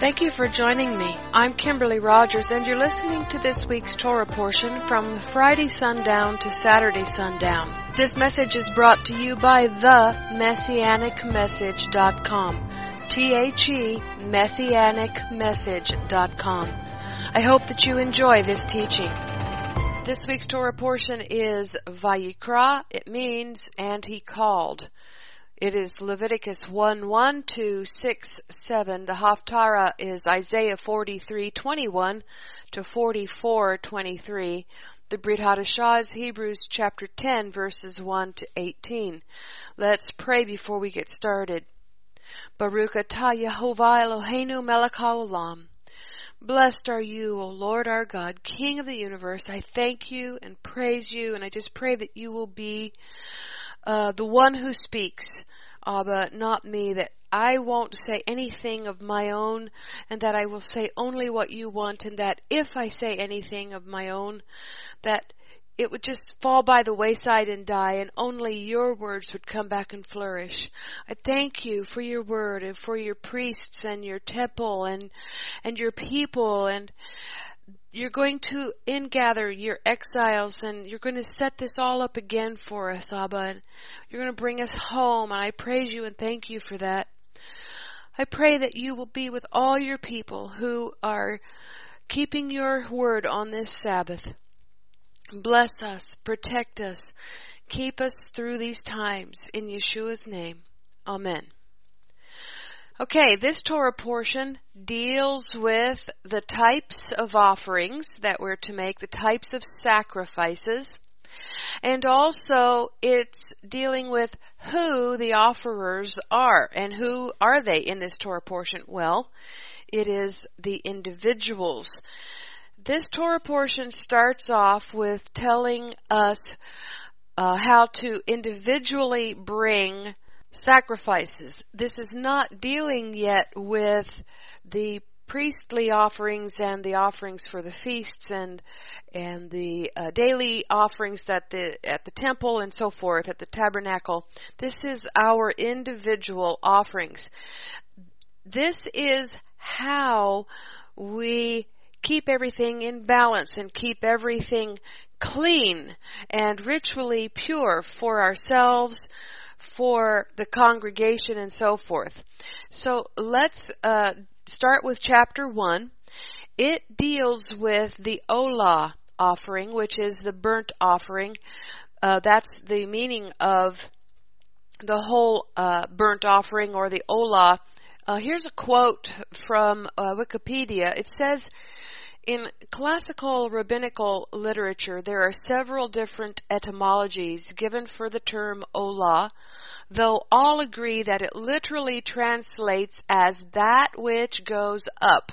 Thank you for joining me. I'm Kimberly Rogers, and you're listening to this week's Torah portion from Friday sundown to Saturday sundown. This message is brought to you by themessianicmessage.com. THE Messianicmessage.com. I hope that you enjoy this teaching. This week's Torah portion is Vayikra. It means, and he called. It is Leviticus 1:1 to 6:7. The Haftarah is Isaiah 43:21 to 44:23. The Brit Hadashah is Hebrews chapter 10, verses 1 to 18. Let's pray before we get started. Baruch atah Yehovah Eloheinu melech haolam. Blessed are you, O Lord our God, King of the universe. I thank you and praise you, and I just pray that you will be the one who speaks, but not me, that I won't say anything of my own, and that I will say only what you want, and that if I say anything of my own, that it would just fall by the wayside and die, and only your words would come back and flourish. I thank you for your word and for your priests and your temple and your people, and you're going to ingather your exiles, and you're going to set this all up again for us, Abba, and you're going to bring us home, and I praise you and thank you for that. I pray that you will be with all your people who are keeping your word on this Sabbath. Bless us, protect us, keep us through these times, in Yeshua's name. Amen. Okay, this Torah portion deals with the types of offerings that we're to make, the types of sacrifices, and also it's dealing with who the offerers are. And who are they in this Torah portion? Well, it is the individuals. This Torah portion starts off with telling us how to individually bring sacrifices. This is not dealing yet with the priestly offerings and the offerings for the feasts and the daily offerings at the temple and so forth, at the tabernacle. This is our individual offerings. This is how we keep everything in balance and keep everything clean and ritually pure for ourselves, for the congregation, and so forth. So let's start with chapter 1. It deals with the Olah offering, which is the burnt offering. That's the meaning of the whole burnt offering, or the Olah. Here's a quote from Wikipedia. It says, in classical rabbinical literature, there are several different etymologies given for the term Olah, though all agree that it literally translates as that which goes up.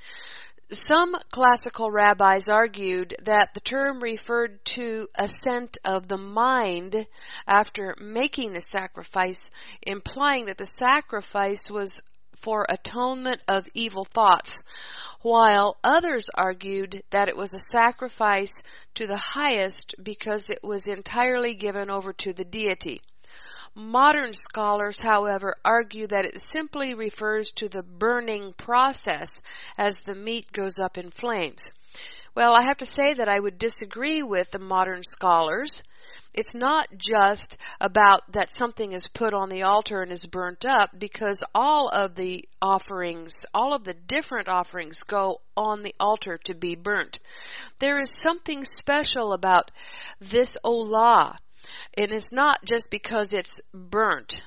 Some classical rabbis argued that the term referred to assent of the mind after making the sacrifice, implying that the sacrifice was for atonement of evil thoughts, while others argued that it was a sacrifice to the highest because it was entirely given over to the deity. Modern scholars, however, argue that it simply refers to the burning process as the meat goes up in flames. Well, I have to say that I would disagree with the modern scholars. It's not just about that something is put on the altar and is burnt up, because all of the offerings, all of the different offerings go on the altar to be burnt. There is something special about this Olah, and it's not just because it's burnt.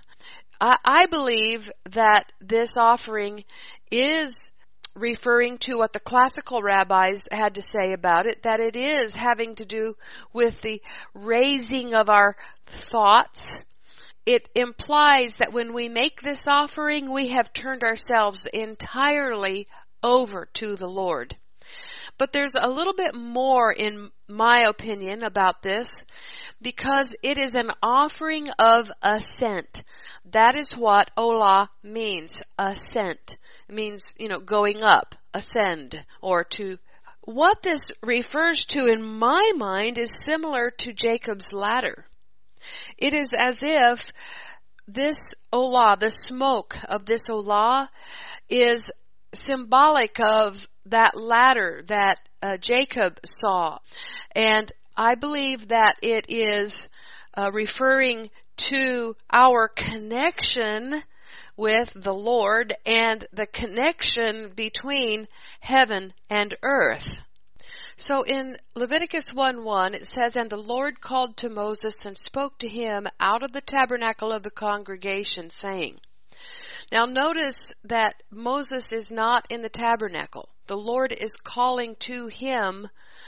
I believe that this offering is referring to what the classical rabbis had to say about it, that it is having to do with the raising of our thoughts. It implies that when we make this offering, we have turned ourselves entirely over to the Lord. But there's a little bit more, in my opinion, about this, because it is an offering of assent. That is what Olah means, assent. It means, going up, ascend, or to. What this refers to, in my mind, is similar to Jacob's ladder. It is as if this Olah, the smoke of this Olah, is symbolic of that ladder that Jacob saw. And I believe that it is referring to our connection with the Lord and the connection between heaven and earth. So in Leviticus 1:1 it says, "And the Lord called to Moses and spoke to him out of the tabernacle of the congregation, saying." Now notice that Moses is not in the tabernacle. The Lord is calling to him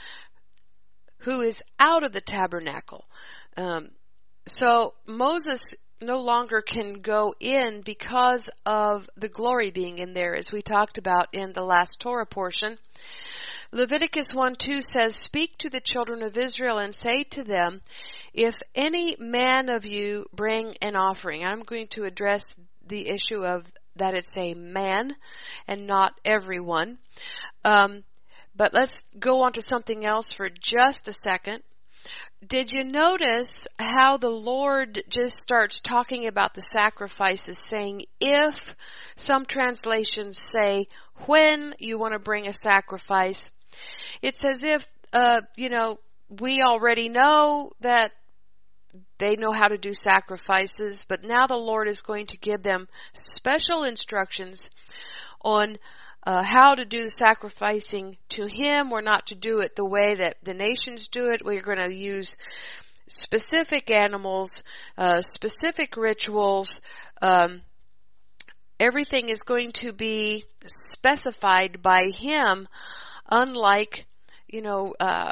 who is out of the tabernacle. So Moses no longer can go in because of the glory being in there, as we talked about in the last Torah portion. Leviticus 1:2 says, "Speak to the children of Israel and say to them, if any man of you bring an offering." I'm going to address the issue of that it's a man and not everyone. But let's go on to something else for just a second. Did you notice how the Lord just starts talking about the sacrifices, saying if? Some translations say when you want to bring a sacrifice. It's as if, we already know that they know how to do sacrifices, but now the Lord is going to give them special instructions on how to do the sacrificing to Him. We're not to do it the way that the nations do it. We're going to use specific animals, specific rituals. Everything is going to be specified by Him, unlike, in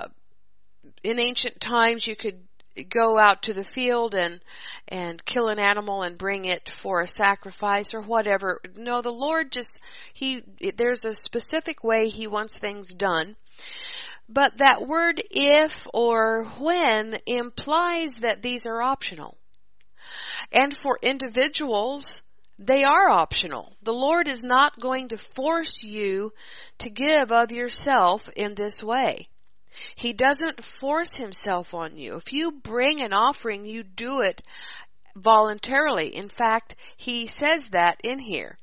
ancient times you could go out to the field and kill an animal and bring it for a sacrifice or whatever. No, the Lord there's a specific way He wants things done. But that word if or when implies that these are optional. And for individuals, they are optional. The Lord is not going to force you to give of yourself in this way. He doesn't force Himself on you. If you bring an offering, you do it voluntarily. In fact, He says that in here.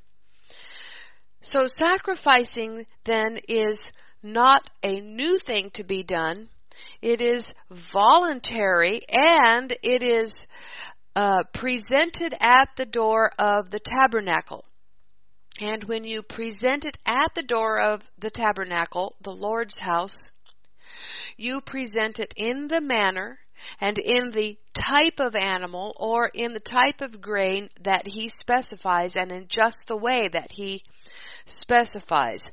So sacrificing then is not a new thing to be done. It is voluntary, and it is presented at the door of the tabernacle. And when you present it at the door of the tabernacle, the Lord's house, you present it in the manner and in the type of animal or in the type of grain that He specifies, and in just the way that He specifies.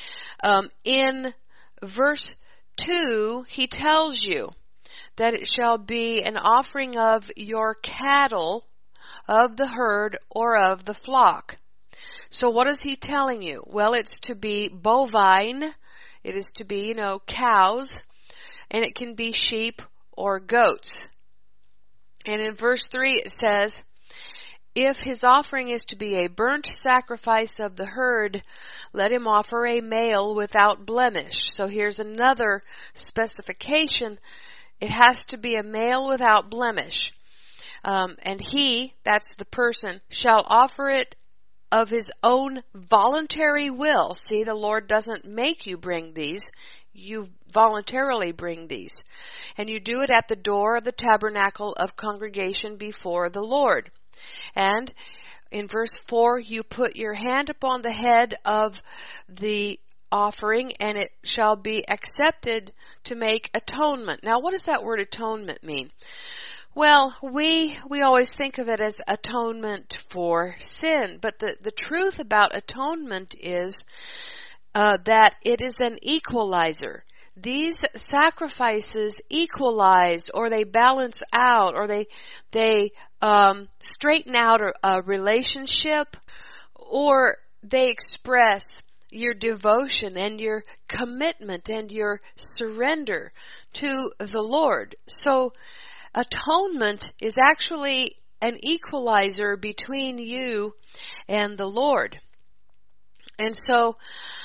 In verse 2, He tells you that it shall be an offering of your cattle, of the herd, or of the flock. So what is He telling you? Well, it's to be bovine. It is to be, cows, and it can be sheep or goats. And in verse 3 it says, if his offering is to be a burnt sacrifice of the herd, let him offer a male without blemish. So here's another specification. It has to be a male without blemish. And he, that's the person, shall offer it of his own voluntary will. See, the Lord doesn't make you bring these. You voluntarily bring these. And you do it at the door of the tabernacle of congregation before the Lord. And in verse 4, you put your hand upon the head of the offering, and it shall be accepted to make atonement. Now, what does that word atonement mean? Well, we always think of it as atonement for sin, but the truth about atonement is that it is an equalizer. These sacrifices equalize, or they balance out, or they straighten out a relationship, or they express your devotion and your commitment and your surrender to the Lord. So atonement is actually an equalizer between you and the Lord. And so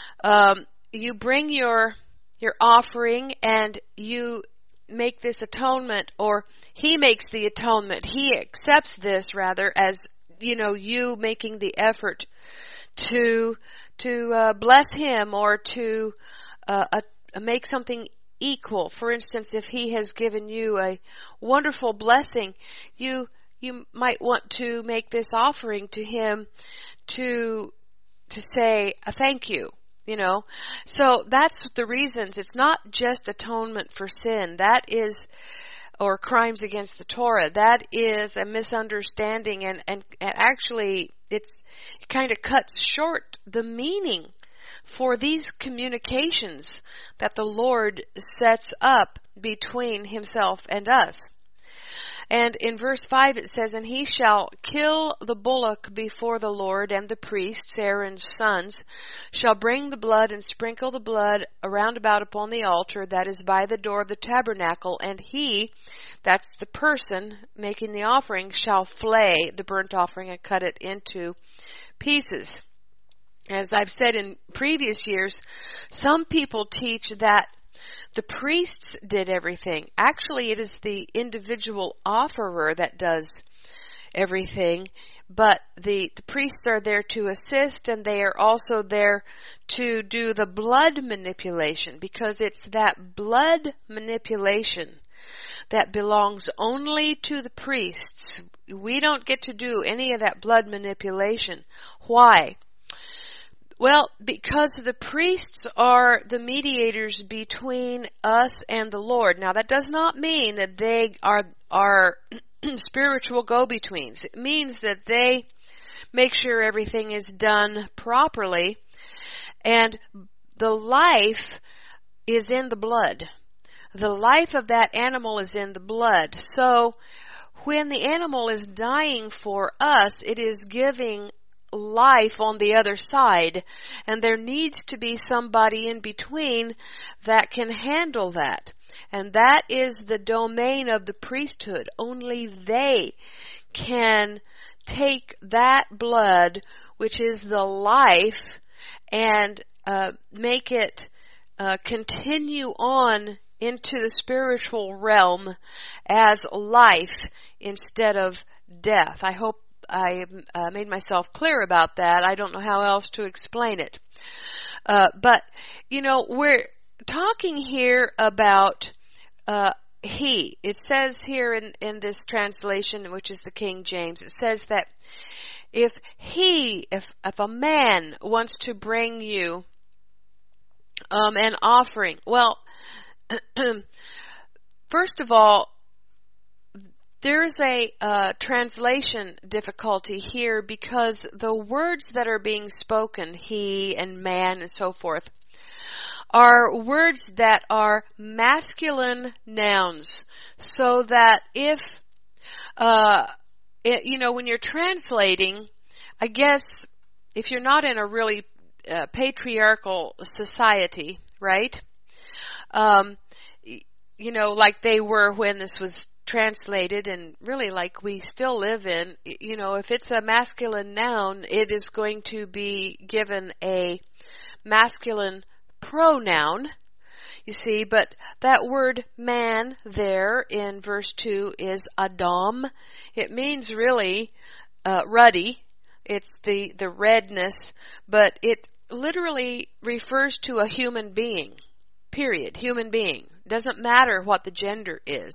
you bring your offering and you make this atonement, or He makes the atonement. He accepts this rather as, you making the effort to bless him or to make something equal. For instance, if he has given you a wonderful blessing, you might want to make this offering to him to say a thank you. So that's the reasons. It's not just atonement for sin. That is, or crimes against the Torah. That is a misunderstanding, and actually it kind of cuts short the meaning for these communications that the Lord sets up between himself and us. And in verse 5 it says, "And he shall kill the bullock before the Lord, and the priests, Aaron's sons, shall bring the blood and sprinkle the blood around about upon the altar that is by the door of the tabernacle. And he," that's the person making the offering, "shall flay the burnt offering and cut it into pieces." As I've said in previous years, some people teach that the priests did everything. Actually, it is the individual offerer that does everything, but the priests are there to assist, and they are also there to do the blood manipulation, because it's that blood manipulation that belongs only to the priests. We don't get to do any of that blood manipulation. Why? Well, because the priests are the mediators between us and the Lord. Now, that does not mean that they are spiritual go-betweens. It means that they make sure everything is done properly, and the life is in the blood. The life of that animal is in the blood. So, when the animal is dying for us, it is giving life on the other side, and there needs to be somebody in between that can handle that, and that is the domain of the priesthood. Only they can take that blood, which is the life, and make it continue on into the spiritual realm as life instead of death. I hope I made myself clear about that. I don't know how else to explain it. But, we're talking here about he. It says here in this translation, which is the King James, it says that if a man wants to bring you an offering, well, first of all, there's a translation difficulty here, because the words that are being spoken, he and man and so forth, are words that are masculine nouns. So that if, when you're translating, I guess if you're not in a really patriarchal society, right? Like they were when this was translated, and really like we still live in, if it's a masculine noun, it is going to be given a masculine pronoun, you see. But that word man there in verse 2 is Adam. It means really ruddy. It's the redness, but it literally refers to a human being, period. Human being. Doesn't matter what the gender is.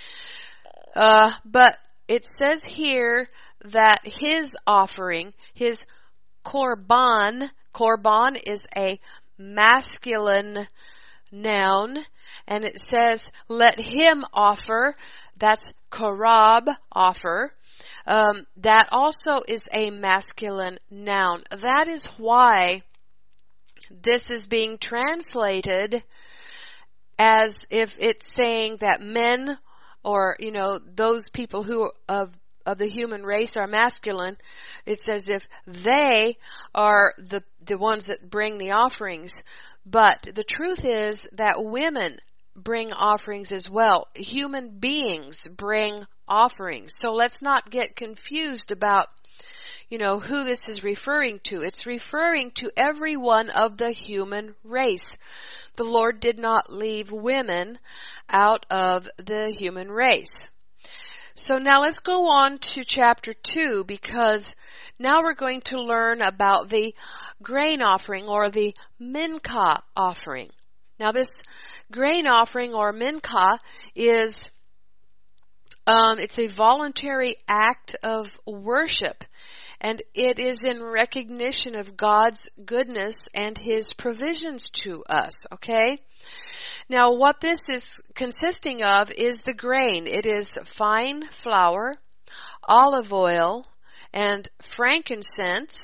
But it says here that his offering, his korban is a masculine noun, and it says let him offer, that's korab, offer. That also is a masculine noun. That is why this is being translated as if it's saying that men, or, those people who of the human race are masculine. It's as if they are the ones that bring the offerings. But the truth is that women bring offerings as well. Human beings bring offerings. So let's not get confused about, who this is referring to. It's referring to everyone of the human race. The Lord did not leave women out of the human race. So now let's go on to chapter 2, because now we're going to learn about the grain offering or the mincha offering. Now this grain offering or mincha is it's a voluntary act of worship, and it is in recognition of God's goodness and His provisions to us, okay? Now what this is consisting of is the grain. It is fine flour, olive oil, and frankincense,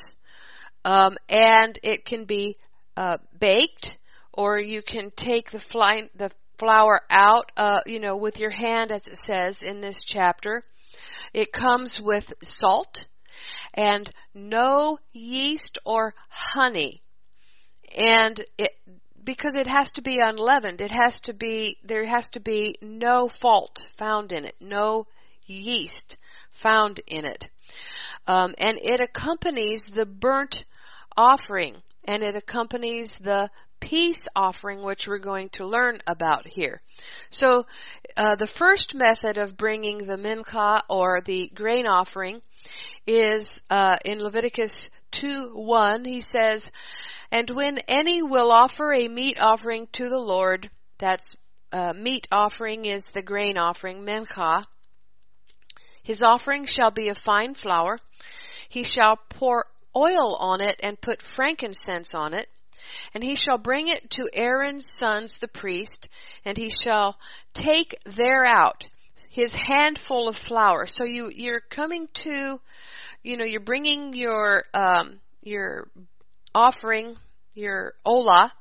and it can be baked, or you can take the flour out, with your hand, as it says in this chapter. It comes with salt and no yeast or honey, and because it has to be unleavened, there has to be no fault found in it, no yeast found in it. And it accompanies the burnt offering, and it accompanies the peace offering, which we're going to learn about here. So the first method of bringing the mincha or the grain offering is in Leviticus 2:1. He says, "And when any will offer a meat offering to the Lord," that's meat offering is the grain offering, mincha, "his offering shall be of fine flour. He shall pour oil on it and put frankincense on it. And he shall bring it to Aaron's sons the priest, and he shall take thereout his handful of flour." So you're coming to, you're bringing your offering, your olah,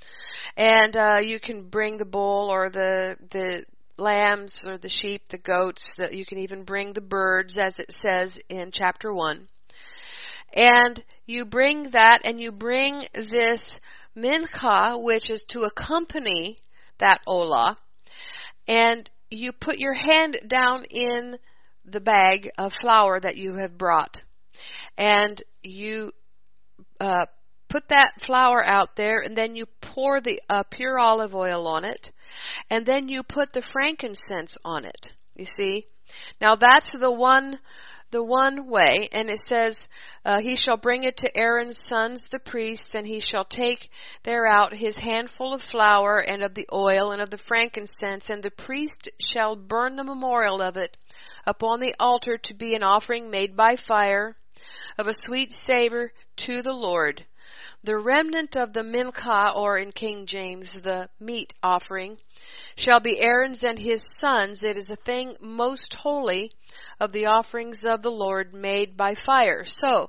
and you can bring the bull or the lambs or the sheep, the goats. That you can even bring the birds, as it says in chapter 1. And you bring that, and you bring this mincha, which is to accompany that olah, and you put your hand down in the bag of flour that you have brought, and you put that flour out there, and then you pour the pure olive oil on it, and then you put the frankincense on it. You see? Now that's the one way, and it says, he shall bring it to Aaron's sons the priests, and he shall take thereout his handful of flour and of the oil and of the frankincense, and the priest shall burn the memorial of it upon the altar to be an offering made by fire of a sweet savor to the Lord. The remnant of the mincha, or in King James, the meat offering, shall be Aaron's and his sons. It is a thing most holy of the offerings of the Lord made by fire. So,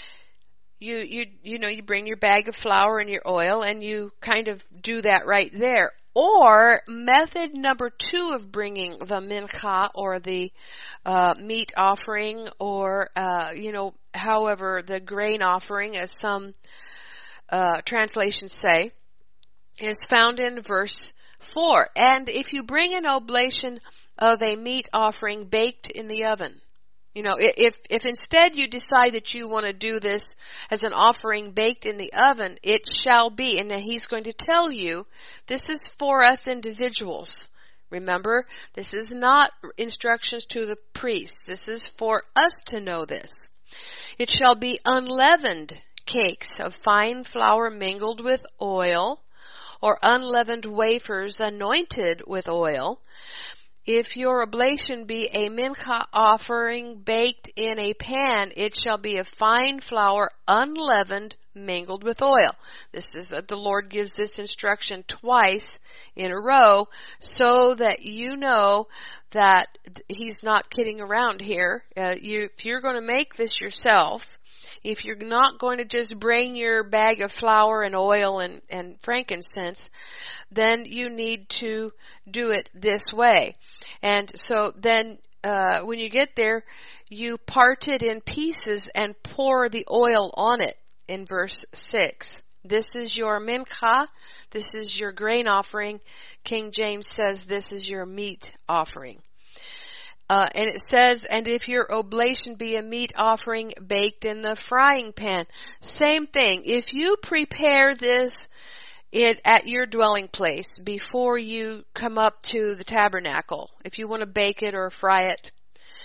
you bring your bag of flour and your oil, and you kind of do that right there. Or method number 2 of bringing the mincha or the meat offering, or however the grain offering, as some translations say, is found in verse 4. "And if you bring an oblation of a meat offering baked in the oven," if instead you decide that you want to do this as an offering baked in the oven, it shall be. And then he's going to tell you, this is for us individuals. Remember, this is not instructions to the priests. This is for us to know this. "It shall be unleavened cakes of fine flour mingled with oil, or unleavened wafers anointed with oil. If your oblation be a mincha offering baked in a pan, it shall be of fine flour unleavened mingled with oil." This is the Lord gives this instruction twice in a row, so that you know that he's not kidding around here. If you're going to make this yourself, if you're not going to just bring your bag of flour and oil and frankincense, then you need to do it this way. And so then when you get there, you part it in pieces and pour the oil on it in verse 6. This is your mincha. This is your grain offering. King James says this is your meat offering. And it says, "And if your oblation be a meat offering baked in the frying pan." Same thing. If you prepare this at your dwelling place before you come up to the tabernacle, if you want to bake it or fry it,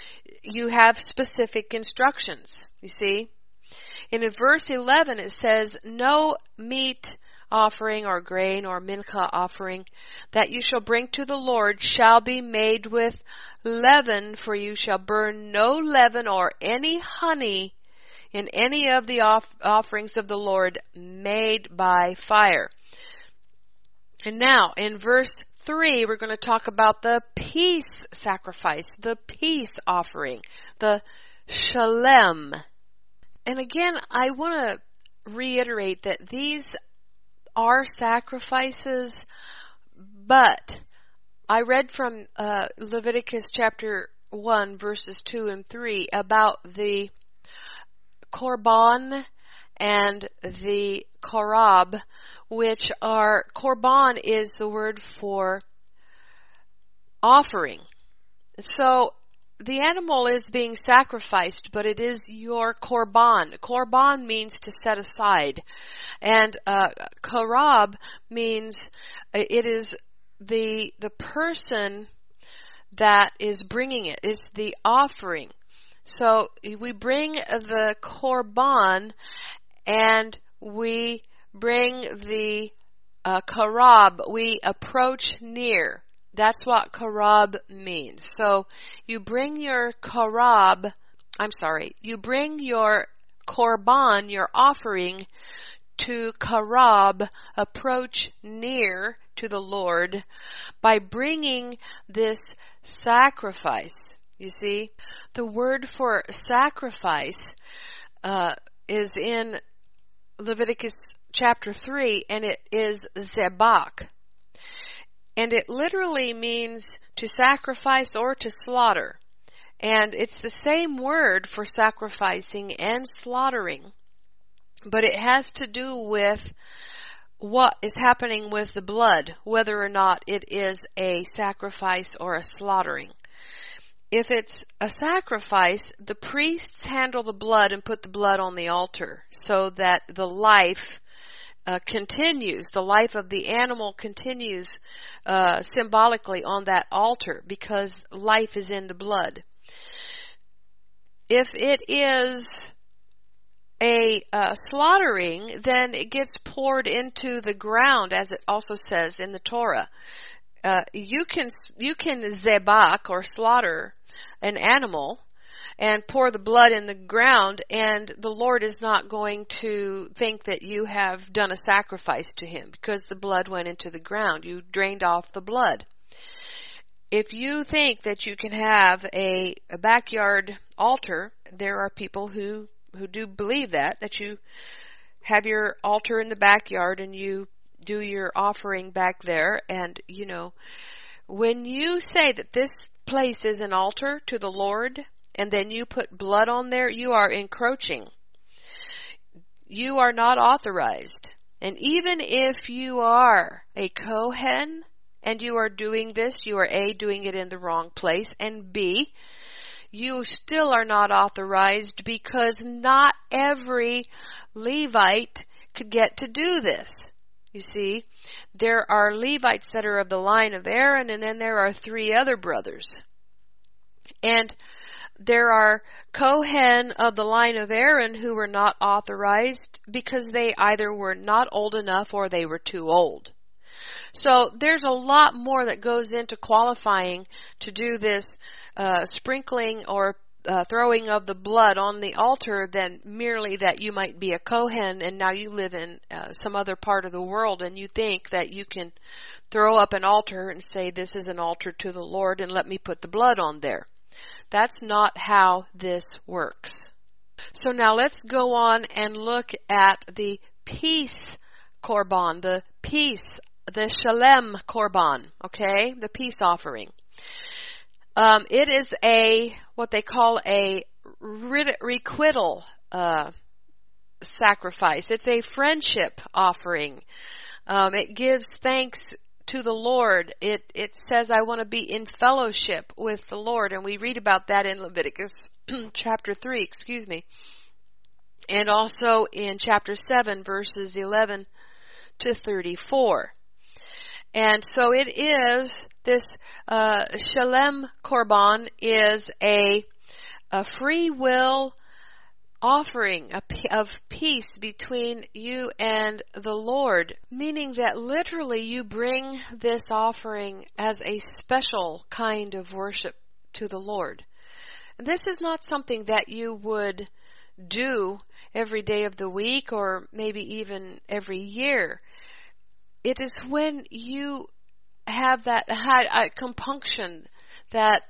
you have specific instructions, you see. In verse 11 it says, no meat offering or grain or mincha offering that you shall bring to the Lord shall be made with leaven, for you shall burn no leaven or any honey in any of the offerings of the Lord made by fire. And now, in verse 3, we're going to talk about the peace sacrifice, the peace offering, the shalem. And again, I want to reiterate that these are sacrifices, but I read from Leviticus chapter 1, verses 2 and 3 about the korban and the korab, which are, korban is the word for offering. So the animal is being sacrificed, but it is your korban. Korban means to set aside. And korab means it is the person that is bringing it. It's the offering. So we bring the korban and we bring the korab. We approach near. That's what korab means. So you bring your you bring your korban, your offering, to korab, approach near to the Lord, by bringing this sacrifice. You see, the word for sacrifice is in Leviticus chapter 3, and it is zebach. And it literally means to sacrifice or to slaughter. And it's the same word for sacrificing and slaughtering. But it has to do with what is happening with the blood, whether or not it is a sacrifice or a slaughtering. If it's a sacrifice, the priests handle the blood and put the blood on the altar so that the life continues. The life of the animal continues symbolically on that altar because life is in the blood. If it is a slaughtering, then it gets poured into the ground, as it also says in the Torah. You can zebach or slaughter an animal and pour the blood in the ground, and the Lord is not going to think that you have done a sacrifice to Him because the blood went into the ground. You drained off the blood. If you think that you can have a backyard altar, there are people who do believe that you have your altar in the backyard and you do your offering back there. And, you know, when you say that this place is an altar to the Lord and then you put blood on there, you are encroaching. You are not authorized. And even if you are a Kohen and you are doing this, you are A, doing it in the wrong place, and B, you still are not authorized because not every Levite could get to do this. You see, there are Levites that are of the line of Aaron, and then there are 3 other brothers. And there are Kohen of the line of Aaron who were not authorized because they either were not old enough or they were too old. So there's a lot more that goes into qualifying to do this sprinkling or throwing of the blood on the altar than merely that you might be a Kohen and now you live in some other part of the world and you think that you can throw up an altar and say this is an altar to the Lord and let me put the blood on there. That's not how this works. So now let's go on and look at the peace korban, the shalem korban, okay, the peace offering. It is what they call a requital sacrifice. It's a friendship offering. It gives thanks to the Lord. It says, I want to be in fellowship with the Lord. And we read about that in Leviticus chapter 3, and also in chapter 7, verses 11 to 34. And so it is, this shalem korban is a a free will offering of peace between you and the Lord, meaning that literally you bring this offering as a special kind of worship to the Lord. And this is not something that you would do every day of the week or maybe even every year. It is when you have that compunction that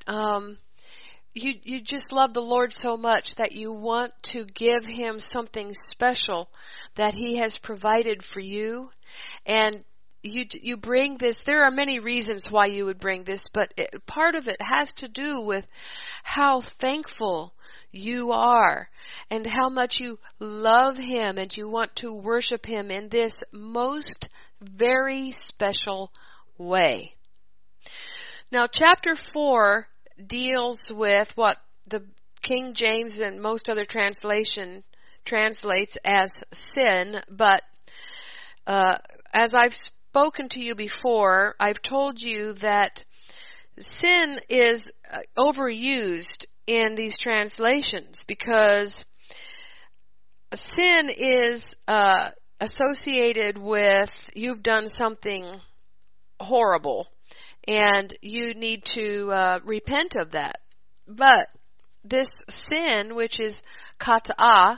you just love the Lord so much that you want to give Him something special that He has provided for you. And you bring this. There are many reasons why you would bring this, but part of it has to do with how thankful you are and how much you love Him and you want to worship Him in this most very special way. Now, chapter 4 deals with what the King James and most other translation translates as sin, but as I've spoken to you before, I've told you that sin is overused in these translations because sin is associated with you've done something horrible and you need to repent of that. But this sin, which is kata'ah,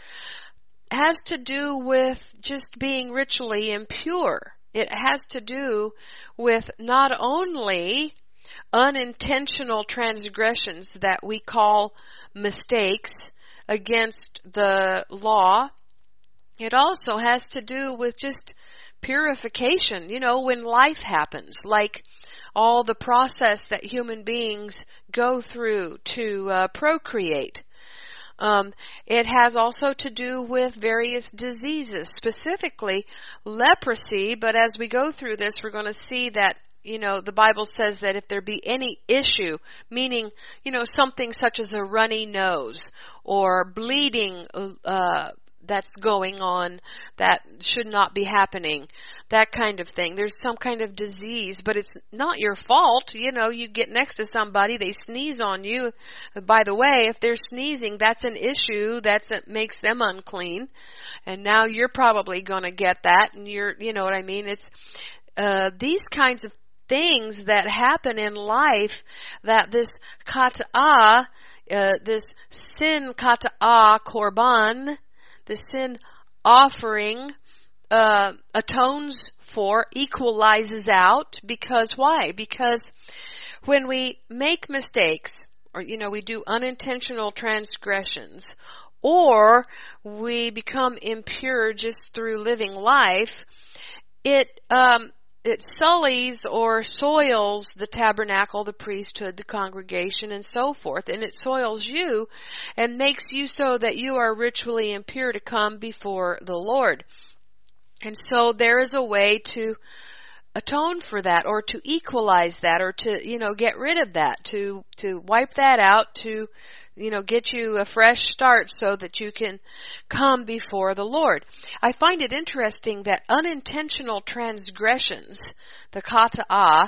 has to do with just being ritually impure. It has to do with not only unintentional transgressions that we call mistakes against the law. It also has to do with just purification, when life happens, like all the process that human beings go through to procreate. It has also to do with various diseases, specifically leprosy, but as we go through this, we're going to see that, the Bible says that if there be any issue, meaning, something such as a runny nose or bleeding, that's going on that should not be happening, that kind of thing. There's some kind of disease, but it's not your fault. You get next to somebody, they sneeze on you. By the way, if they're sneezing, that's an issue. That makes them unclean. And now you're probably going to get that, and you know what I mean? It's these kinds of things that happen in life that this kata'ah, this sin kata'ah korban, the sin offering atones for, equalizes out. Because why? Because when we make mistakes, or we do unintentional transgressions, or we become impure just through living life, it sullies or soils the tabernacle, the priesthood, the congregation, and so forth. And it soils you and makes you so that you are ritually impure to come before the Lord. And so there is a way to atone for that, or to equalize that, or to, get rid of that, to wipe that out, to get you a fresh start so that you can come before the Lord. I find it interesting that unintentional transgressions, the kata'ah,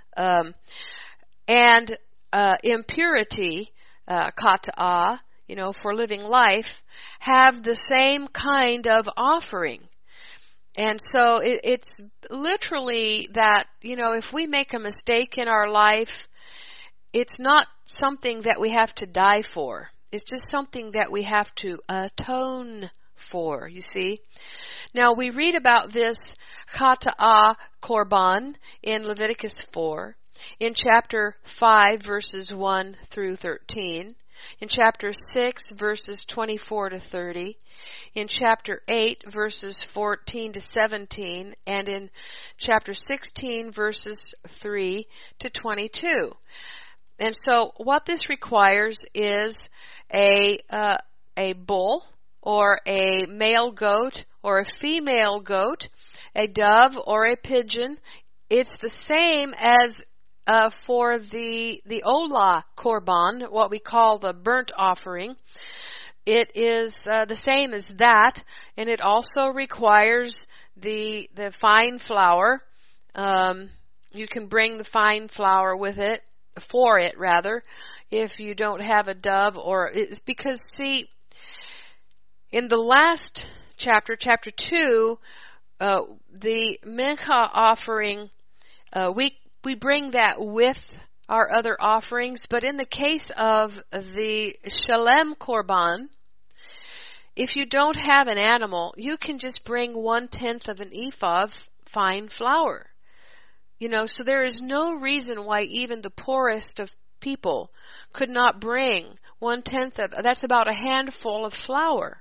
and impurity, kata'ah, for living life, have the same kind of offering. And so it's literally that, if we make a mistake in our life, it's not something that we have to die for. It's just something that we have to atone for, you see. Now, we read about this kata'ah korban in Leviticus 4, in chapter 5, verses 1 through 13, in chapter 6, verses 24 to 30, in chapter 8, verses 14 to 17, and in chapter 16, verses 3 to 22. And so what this requires is a bull, or a male goat, or a female goat, a dove or a pigeon. It's the same as for the olah korban, what we call the burnt offering. It is the same as that, and it also requires the fine flour. You can bring the fine flour with it, for it rather. if you don't have a dove, or it's because, see, in the last chapter, chapter 2, the mincha offering, we bring that with our other offerings, but in the case of the Shalem Korban, if you don't have an animal, you can just bring 1/10 of an ephah of fine flour. So there is no reason why even the poorest of people could not bring 1/10 of, that's about a handful of flour.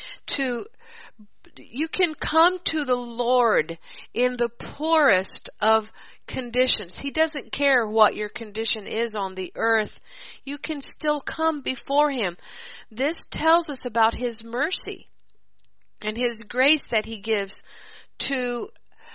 You can come to the Lord in the poorest of conditions. He doesn't care what your condition is on the earth. You can still come before Him. This tells us about His mercy and His grace that He gives to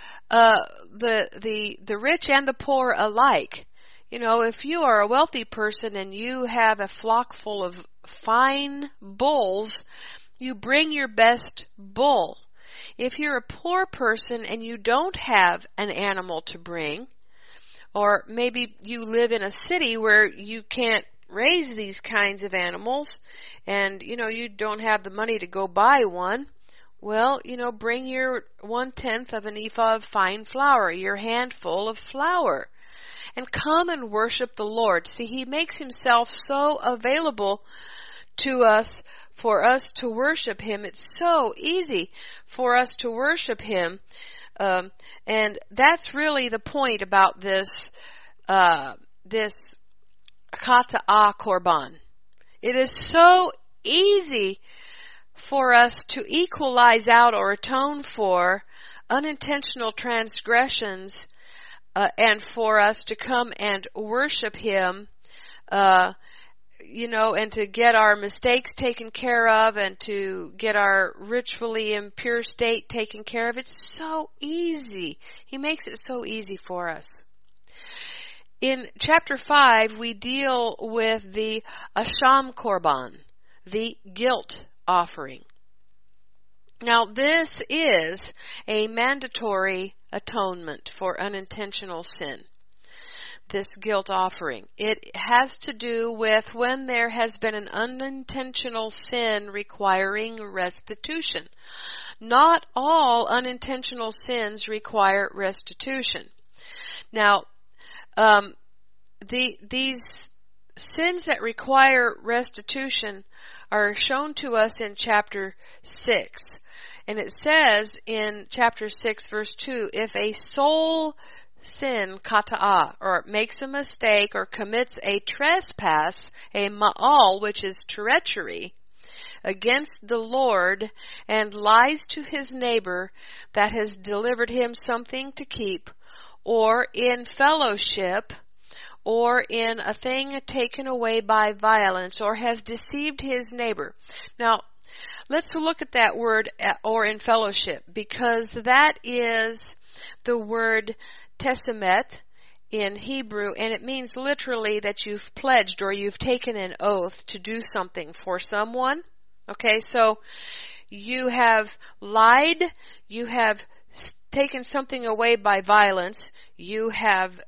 the rich and the poor alike. If you are a wealthy person and you have a flock full of fine bulls, you bring your best bull. If you're a poor person and you don't have an animal to bring, or maybe you live in a city where you can't raise these kinds of animals, and you don't have the money to go buy one, well, bring your 1/10 of an ephah of fine flour, your handful of flour, and come and worship the Lord. See, He makes Himself so available to us for us to worship Him. It's so easy for us to worship Him. And that's really the point about this Kata'ah Korban. It is so easy for us to equalize out or atone for unintentional transgressions, and for us to come and worship Him, and to get our mistakes taken care of, and to get our ritually impure state taken care of. It's so easy. He makes it so easy for us. In chapter 5, we deal with the Asham Korban, the guilt offering. Now, this is a mandatory atonement for unintentional sin. This guilt offering. It has to do with when there has been an unintentional sin requiring restitution. Not all unintentional sins require restitution. Now, these sins that require restitution are shown to us in chapter 6. And it says in chapter 6, verse 2, if a soul sin, kata'ah, or makes a mistake or commits a trespass, a ma'al, which is treachery, against the Lord, and lies to his neighbor that has delivered him something to keep, or in fellowship, or in a thing taken away by violence, or has deceived his neighbor. Now, let's look at that word, or in fellowship, because that is the word tesemet in Hebrew, and it means literally that you've pledged or you've taken an oath to do something for someone. Okay, so you have lied, you have taken something away by violence, you have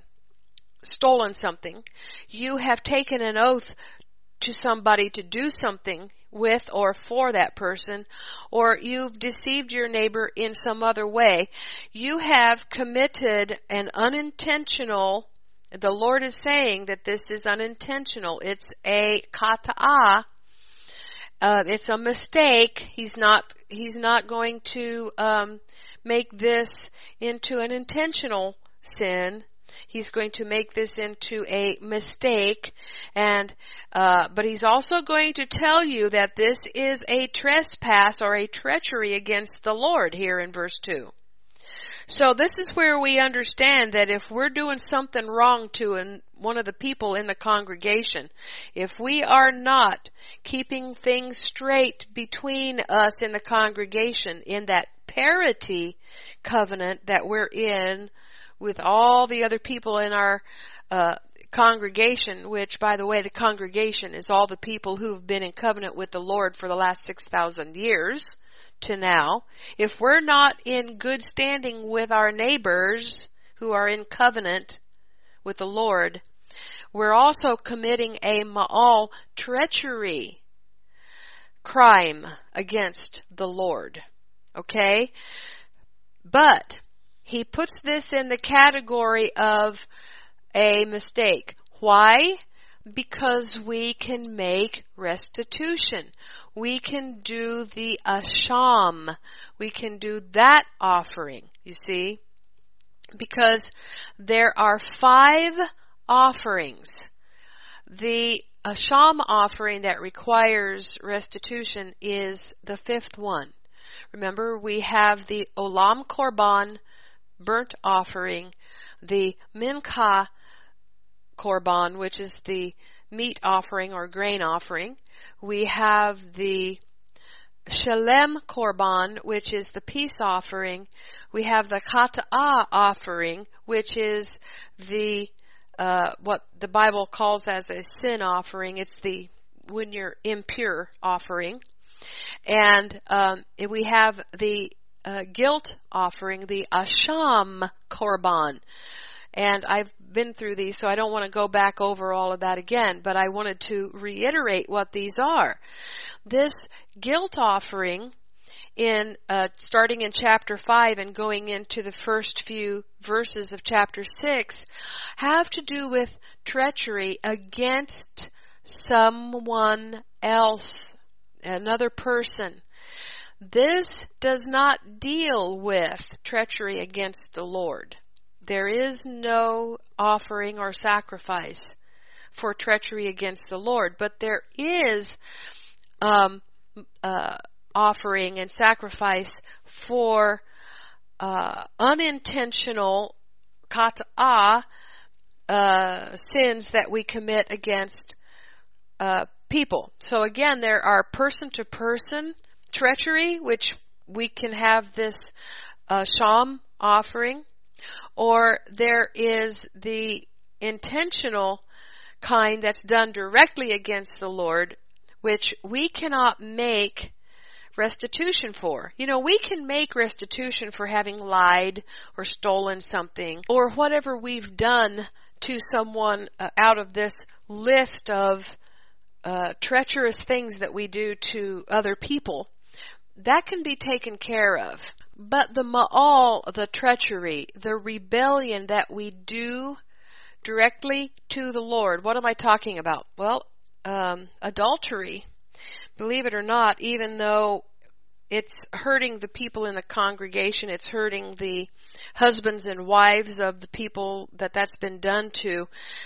stolen something, you have taken an oath to somebody to do something with or for that person, or you've deceived your neighbor in some other way. You have committed an unintentional, the Lord is saying that this is unintentional. It's a kata'ah. It's a mistake. He's not going to make this into an intentional sin. He's going to make this into a mistake, and but he's also going to tell you that this is a trespass or a treachery against the Lord here in verse 2. So this is where we understand that if we're doing something wrong to one of the people in the congregation, if we are not keeping things straight between us in the congregation in that parity covenant that we're in with all the other people in our congregation, which, by the way, the congregation is all the people who've been in covenant with the Lord for the last 6,000 years to now. If we're not in good standing with our neighbors who are in covenant with the Lord, we're also committing a ma'al, treachery crime against the Lord. Okay? But he puts this in the category of a mistake. Why? Because we can make restitution. We can do the asham. We can do that offering, you see? Because there are 5 offerings. The asham offering that requires restitution is the 5th one. Remember, we have the olam korban, burnt offering, the mincha korban, which is the meat offering or grain offering. We have the shalem korban, which is the peace offering. We have the kata'ah offering, which is the what the Bible calls as a sin offering. It's the when you're impure offering. And we have the guilt offering, the asham korban. And I've been through these, so I don't want to go back over all of that again, but I wanted to reiterate what these are. This guilt offering, starting in chapter 5 and going into the first few verses of chapter 6, have to do with treachery against someone else, another person. This does not deal with treachery against the Lord. There is no offering or sacrifice for treachery against the Lord, but there is offering and sacrifice for unintentional kata'ah sins that we commit against people. So again, there are person-to-person treachery, which we can have this sham offering, or there is the intentional kind that's done directly against the Lord, which we cannot make restitution for. You know, we can make restitution for having lied or stolen something or whatever we've done to someone out of this list of treacherous things that we do to other people. That can be taken care of. But the ma'al, the treachery, the rebellion that we do directly to the Lord, what am I talking about? Well, adultery, believe it or not, even though it's hurting the people in the congregation, it's hurting the husbands and wives of the people that's been done to,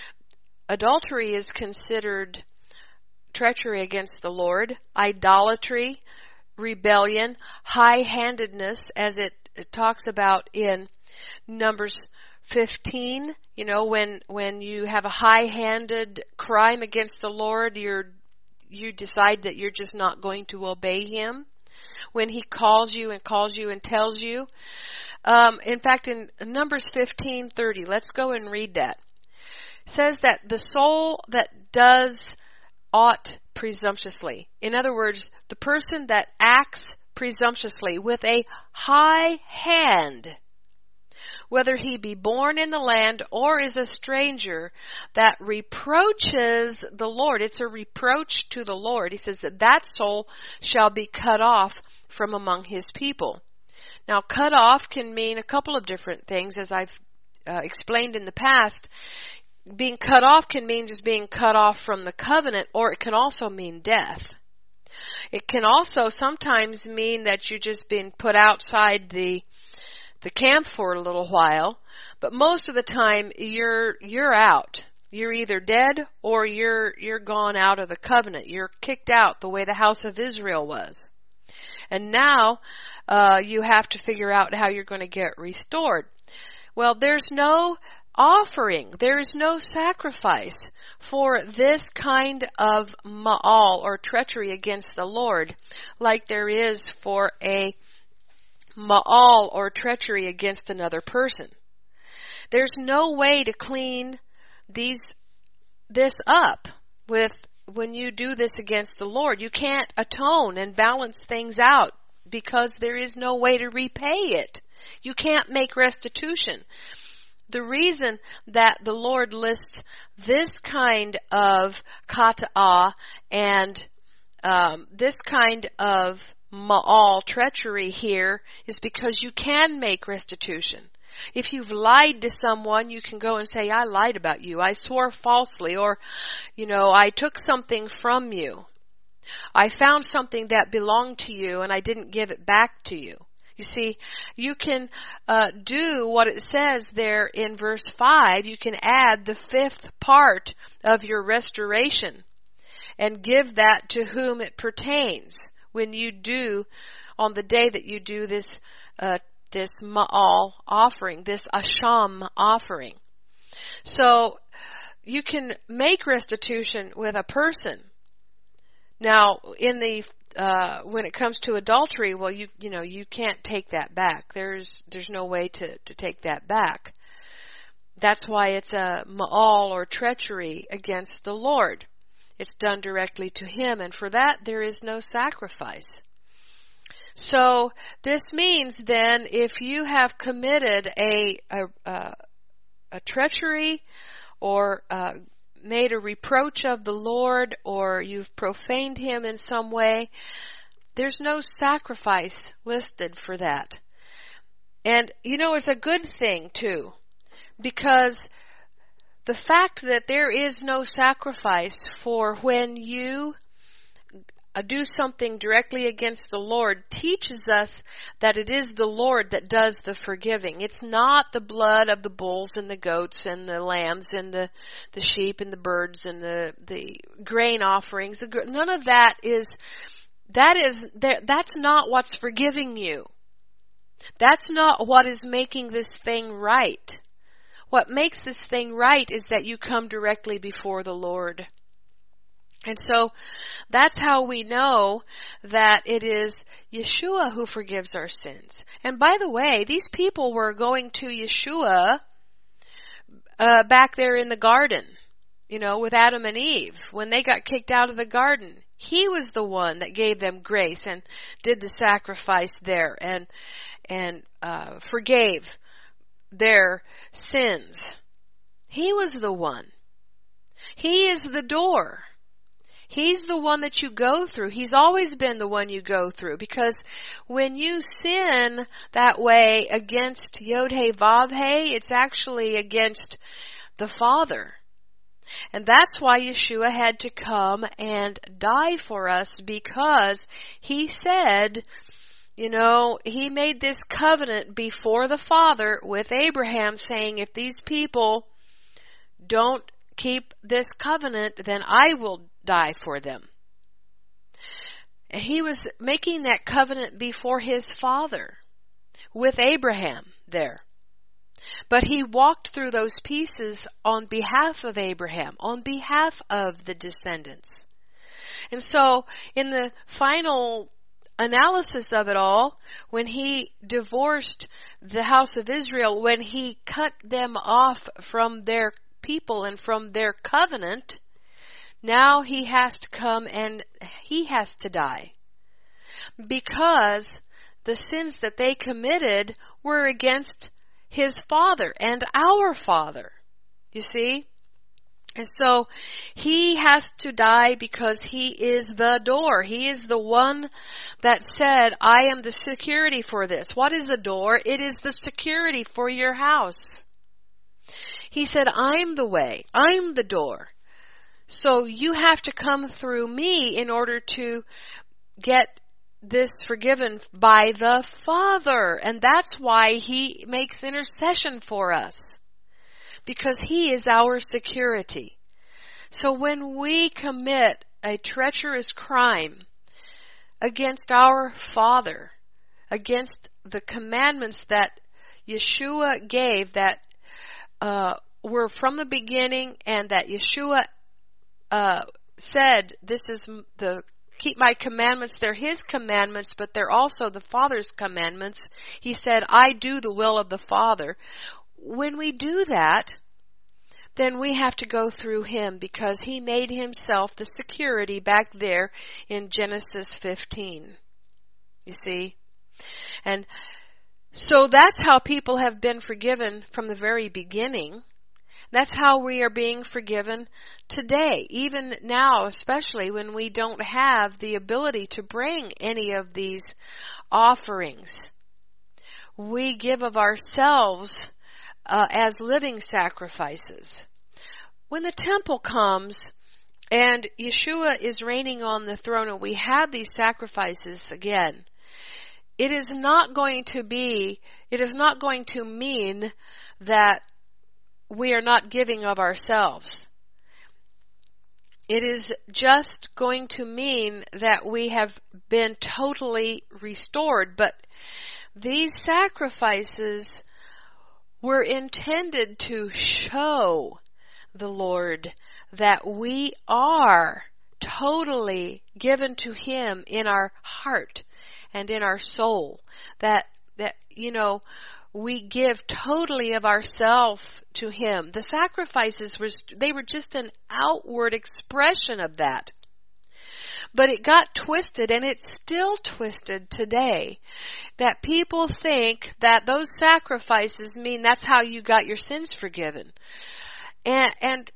adultery is considered treachery against the Lord, idolatry, rebellion, high-handedness, as it talks about in Numbers 15. You know, when you have a high-handed crime against the Lord, you decide that you're just not going to obey Him when He calls you and tells you. In fact, in Numbers 15:30, let's go and read that. It says that the soul that does ought presumptuously. In other words, the person that acts presumptuously with a high hand, whether he be born in the land or is a stranger, that reproaches the Lord. It's a reproach to the Lord. He says that soul shall be cut off from among His people. Now, cut off can mean a couple of different things, as I've explained in the past. Being cut off can mean just being cut off from the covenant, or it can also mean death. It can also sometimes mean that you've just been put outside the camp for a little while, but most of the time you're out. You're either dead or you're gone out of the covenant. You're kicked out the way the house of Israel was. And now you have to figure out how you're going to get restored. Well, there's no offering. There is no sacrifice for this kind of ma'al or treachery against the Lord like there is for a ma'al or treachery against another person. There's no way to clean this up with when you do this against the Lord. You can't atone and balance things out because there is no way to repay it. You can't make restitution. The reason that the Lord lists this kind of kata'ah and this kind of ma'al, treachery here, is because you can make restitution. If you've lied to someone, you can go and say, I lied about you. I swore falsely, or, I took something from you. I found something that belonged to you and I didn't give it back to you. You see, you can do what it says there in verse 5. You can add the fifth part of your restoration and give that to whom it pertains when you do, on the day that you do this ma'al offering, this asham offering. So you can make restitution with a person. Now, when it comes to adultery, well, you can't take that back. There's no way to take that back. That's why it's a ma'al, or treachery against the Lord. It's done directly to Him, and for that there is no sacrifice. So this means then, if you have committed a treachery, or made a reproach of the Lord, or you've profaned Him in some way, there's no sacrifice listed for that. And it's a good thing too, because the fact that there is no sacrifice for when you do something directly against the Lord teaches us that it is the Lord that does the forgiving. It's not the blood of the bulls and the goats and the lambs and the sheep and the birds and the grain offerings. None of that's not what's forgiving you. That's not what is making this thing right. What makes this thing right is that you come directly before the Lord. And so that's how we know that it is Yeshua who forgives our sins. And by the way, these people were going to Yeshua back there in the garden, with Adam and Eve. When they got kicked out of the garden, He was the one that gave them grace and did the sacrifice there and forgave their sins. He was the one. He is the door. He's the one that you go through. He's always been the one you go through, because when you sin that way against Yod-Heh Vav-Heh, it's actually against the Father. And that's why Yeshua had to come and die for us, because He said, He made this covenant before the Father with Abraham, saying, if these people don't keep this covenant, then I will die for them. And He was making that covenant before His Father with Abraham there. But He walked through those pieces on behalf of Abraham, on behalf of the descendants. And so in the final analysis of it all, when He divorced the house of Israel, when He cut them off from their people and from their covenant, now He has to come and He has to die, because the sins that they committed were against His Father and our Father, you see. And so He has to die because He is the door. He is the one that said, I am the security for this. What is the door? It is the security for your house. He said, I'm the way. I'm the door. So you have to come through me in order to get this forgiven by the Father. And that's why He makes intercession for us, because He is our security. So when we commit a treacherous crime against our Father, against the commandments that Yeshua gave, that were from the beginning, and that Yeshua said, this is keep my commandments. They're His commandments, but they're also the Father's commandments. He said, I do the will of the Father. When we do that, then we have to go through Him, because He made Himself the security back there in Genesis 15. You see? And So that's how people have been forgiven from the very beginning. That's how we are being forgiven today, even now, especially when we don't have the ability to bring any of these offerings. We give of ourselves as living sacrifices. When the temple comes and Yeshua is reigning on the throne and we have these sacrifices again, it is not going to mean that we are not giving of ourselves. It is just going to mean that we have been totally restored. But these sacrifices were intended to show the Lord that we are totally given to Him in our heart and in our soul. That we give totally of ourselves to Him. The sacrifices they were just an outward expression of that. But it got twisted, and it's still twisted today, that people think that those sacrifices mean that's how you got your sins forgiven. And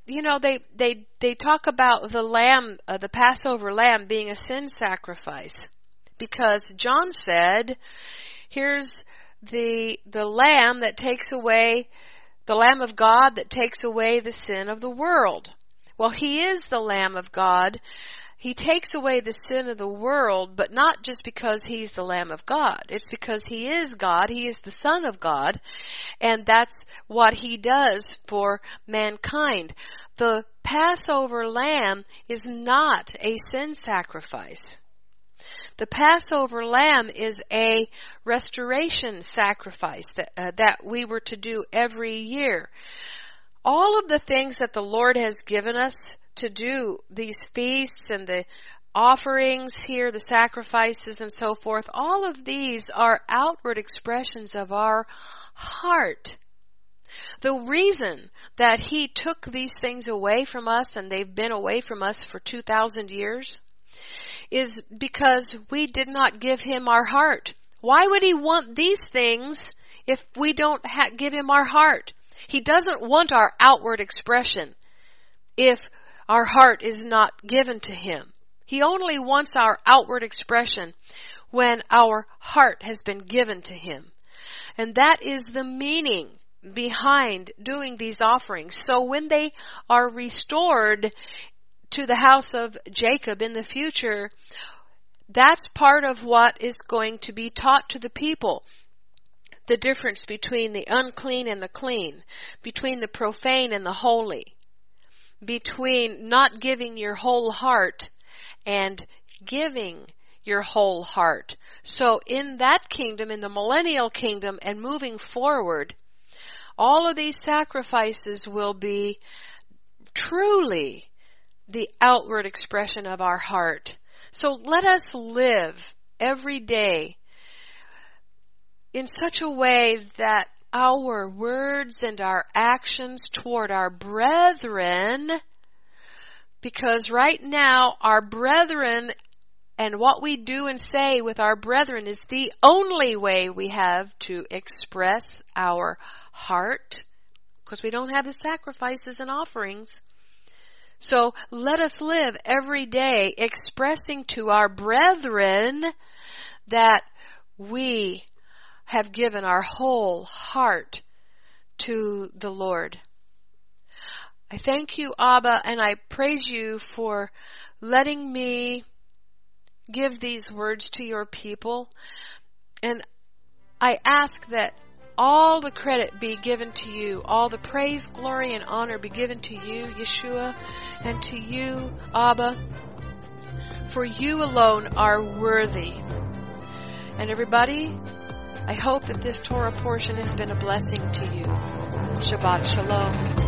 they talk about the lamb, the Passover lamb being a sin sacrifice, because John said, here's the lamb that takes away, the Lamb of God that takes away the sin of the world. Well, He is the Lamb of God. He takes away the sin of the world, but not just because He's the Lamb of God. It's because He is God. He is the Son of God. And that's what He does for mankind. The Passover lamb is not a sin sacrifice. The Passover lamb is a restoration sacrifice that we were to do every year. All of the things that the Lord has given us to do, these feasts and the offerings here, the sacrifices and so forth, all of these are outward expressions of our heart. The reason that He took these things away from us, and they've been away from us for 2,000 years, is because we did not give Him our heart. Why would He want these things if we don't give Him our heart? He doesn't want our outward expression if our heart is not given to Him. He only wants our outward expression when our heart has been given to Him. And that is the meaning behind doing these offerings. So when they are restored to the house of Jacob in the future, that's part of what is going to be taught to the people. The difference between the unclean and the clean, between the profane and the holy, between not giving your whole heart and giving your whole heart. So in that kingdom, in the millennial kingdom and moving forward, all of these sacrifices will be truly the outward expression of our heart. So let us live every day in such a way that our words and our actions toward our brethren, because right now our brethren and what we do and say with our brethren is the only way we have to express our heart, because we don't have the sacrifices and offerings. So let us live every day expressing to our brethren that we have given our whole heart to the Lord. I thank you, Abba, and I praise you for letting me give these words to your people. And I ask that all the credit be given to you, all the praise, glory, and honor be given to you, Yeshua, and to you, Abba, for you alone are worthy. And everybody, I hope that this Torah portion has been a blessing to you. Shabbat Shalom.